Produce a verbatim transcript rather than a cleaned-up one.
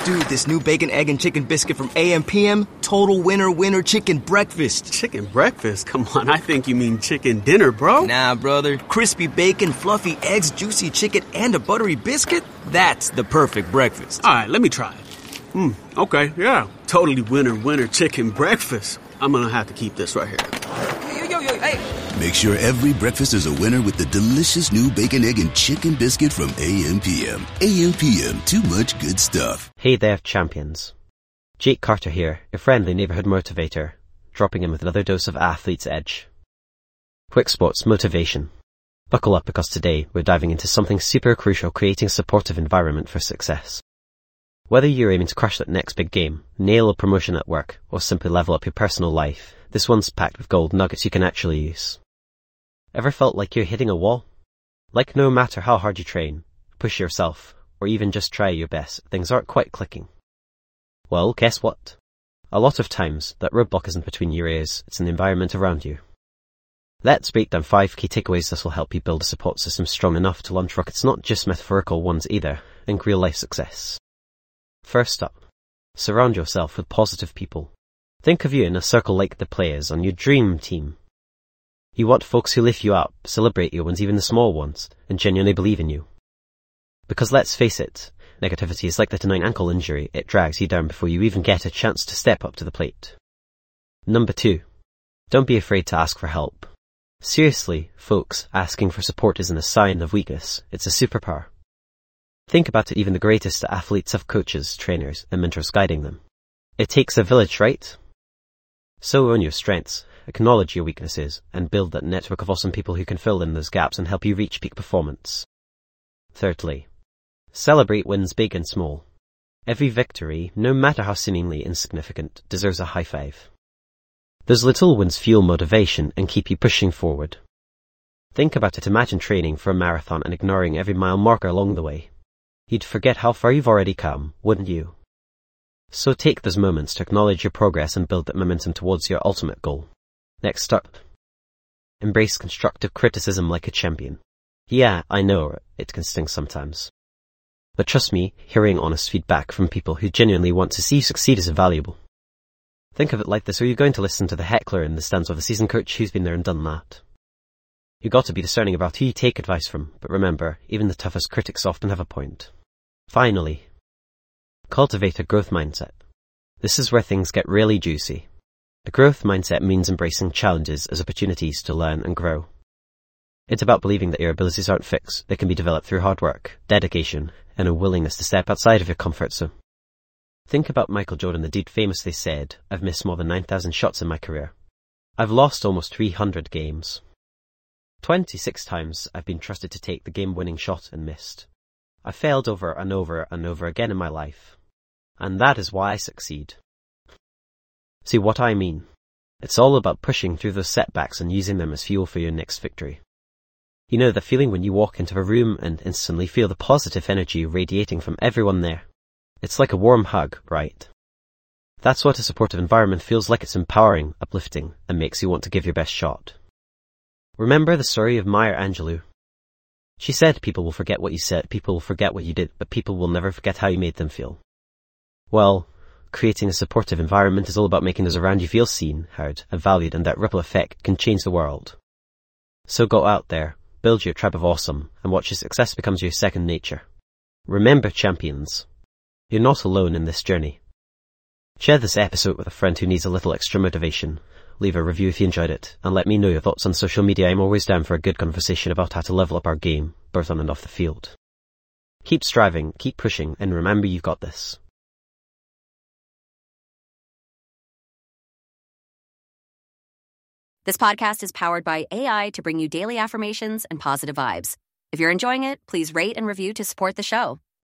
Dude, this new bacon, egg, and chicken biscuit from A M P M, total winner, winner chicken breakfast. Chicken breakfast? Come on, I think you mean chicken dinner, bro. Nah, brother. Crispy bacon, fluffy eggs, juicy chicken, and a buttery biscuit? That's the perfect breakfast. All right, let me try it. Hmm, okay, yeah. Totally winner, winner chicken breakfast. I'm gonna have to keep this right here. Yo, yo, yo, hey. Make sure every breakfast is a winner with the delicious new bacon, egg, and chicken biscuit from A M P M. A M P M, too much good stuff. Hey there, champions. Jake Carter here, your friendly neighbourhood motivator, dropping in with another dose of Athlete's Edge. Quick Sports Motivation. Buckle up because today we're diving into something super crucial, creating a supportive environment for success. Whether you're aiming to crush that next big game, nail a promotion at work, or simply level up your personal life, this one's packed with gold nuggets you can actually use. Ever felt like you're hitting a wall? Like no matter how hard you train, push yourself, or even just try your best, things aren't quite clicking? Well, guess what? A lot of times, that roadblock isn't between your ears, it's in the environment around you. Let's break down five key takeaways that will help you build a support system strong enough to launch rockets, not just metaphorical ones either, in real life success. First up, surround yourself with positive people. Think of you in a circle like the players on your dream team. You want folks who lift you up, celebrate your wins, even the small ones, and genuinely believe in you. Because let's face it, negativity is like that annoying ankle injury, it drags you down before you even get a chance to step up to the plate. Number two, don't be afraid to ask for help. Seriously, folks, asking for support isn't a sign of weakness, it's a superpower. Think about it, even the greatest athletes have coaches, trainers, and mentors guiding them. It takes a village, right? So own your strengths, acknowledge your weaknesses, and build that network of awesome people who can fill in those gaps and help you reach peak performance. Thirdly, celebrate wins big and small. Every victory, no matter how seemingly insignificant, deserves a high five. Those little wins fuel motivation and keep you pushing forward. Think about it, imagine training for a marathon and ignoring every mile marker along the way. You'd forget how far you've already come, wouldn't you? So take those moments to acknowledge your progress and build that momentum towards your ultimate goal. Next up, embrace constructive criticism like a champion. Yeah, I know, it can sting sometimes. But trust me, hearing honest feedback from people who genuinely want to see you succeed is invaluable. Think of it like this: are you going to listen to the heckler in the stands of a seasoned coach who's been there and done that? You've got to be discerning about who you take advice from, but remember, even the toughest critics often have a point. Finally, cultivate a growth mindset. This is where things get really juicy. A growth mindset means embracing challenges as opportunities to learn and grow. It's about believing that your abilities aren't fixed, they can be developed through hard work, dedication, and a willingness to step outside of your comfort zone. Think about Michael Jordan. The dude famously said, "I've missed more than nine thousand shots in my career. I've lost almost three hundred games. twenty-six times I've been trusted to take the game-winning shot and missed. I failed over and over and over again in my life. And that is why I succeed." See what I mean? It's all about pushing through those setbacks and using them as fuel for your next victory. You know the feeling when you walk into a room and instantly feel the positive energy radiating from everyone there? It's like a warm hug, right? That's what a supportive environment feels like. It's empowering, uplifting, and makes you want to give your best shot. Remember the story of Maya Angelou? She said people will forget what you said, people will forget what you did, but people will never forget how you made them feel. Well, creating a supportive environment is all about making those around you feel seen, heard, and valued, and that ripple effect can change the world. So go out there, build your tribe of awesome, and watch your success becomes your second nature. Remember, champions, you're not alone in this journey. Share this episode with a friend who needs a little extra motivation. Leave a review if you enjoyed it, and let me know your thoughts on social media. I'm always down for a good conversation about how to level up our game, both on and off the field. Keep striving, keep pushing, and remember you've got this. This podcast is powered by A I to bring you daily affirmations and positive vibes. If you're enjoying it, please rate and review to support the show.